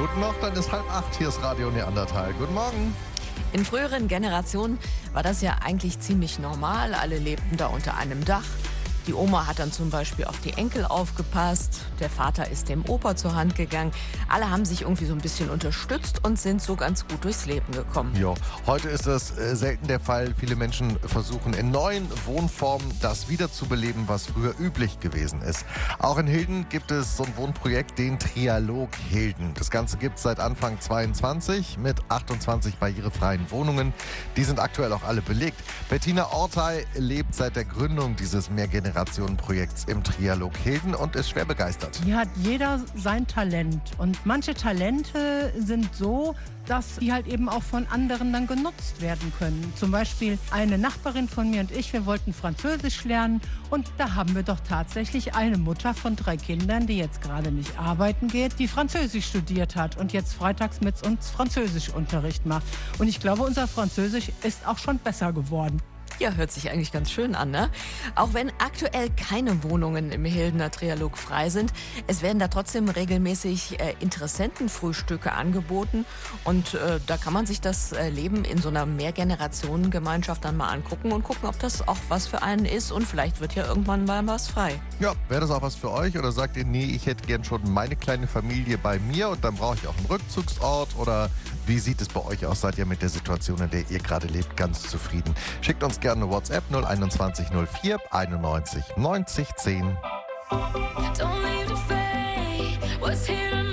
Minuten noch, dann ist 7:30. Hier ist Radio Neandertal. Guten Morgen. In früheren Generationen war das ja eigentlich ziemlich normal. Alle lebten da unter einem Dach. Die Oma hat dann zum Beispiel auf die Enkel aufgepasst. Der Vater ist dem Opa zur Hand gegangen. Alle haben sich irgendwie so ein bisschen unterstützt und sind so ganz gut durchs Leben gekommen. Jo, heute ist das selten der Fall. Viele Menschen versuchen in neuen Wohnformen das wiederzubeleben, was früher üblich gewesen ist. Auch in Hilden gibt es so ein Wohnprojekt, den Trialog Hilden. Das Ganze gibt es seit Anfang 22 mit 28 barrierefreien Wohnungen. Die sind aktuell auch alle belegt. Bettina Ortey lebt seit der Gründung dieses Mehrgenerationenprojekts im Trialog Hilden und ist schwer begeistert. Hier hat jeder sein Talent. Und manche Talente sind so, dass die halt eben auch von anderen dann genutzt werden können. Zum Beispiel eine Nachbarin von mir und ich, wir wollten Französisch lernen. Und da haben wir doch tatsächlich eine Mutter von 3 Kindern, die jetzt gerade nicht arbeiten geht, die Französisch studiert hat und jetzt freitags mit uns Französischunterricht macht. Und ich glaube, unser Französisch ist auch schon besser geworden. Ja, hört sich eigentlich ganz schön an, ne? Auch wenn aktuell keine Wohnungen im Hildener Trialog frei sind, es werden da trotzdem regelmäßig Interessentenfrühstücke angeboten. Und da kann man sich das Leben in so einer Mehrgenerationengemeinschaft dann mal angucken und gucken, ob das auch was für einen ist. Und vielleicht wird ja irgendwann mal was frei. Ja, wäre das auch was für euch? Oder sagt ihr, nee, ich hätte gern schon meine kleine Familie bei mir und dann brauche ich auch einen Rückzugsort? Oder wie sieht es bei euch aus? Seid ihr mit der Situation, in der ihr gerade lebt, ganz zufrieden? Schickt uns gerne eine WhatsApp 021 04 91 90 10.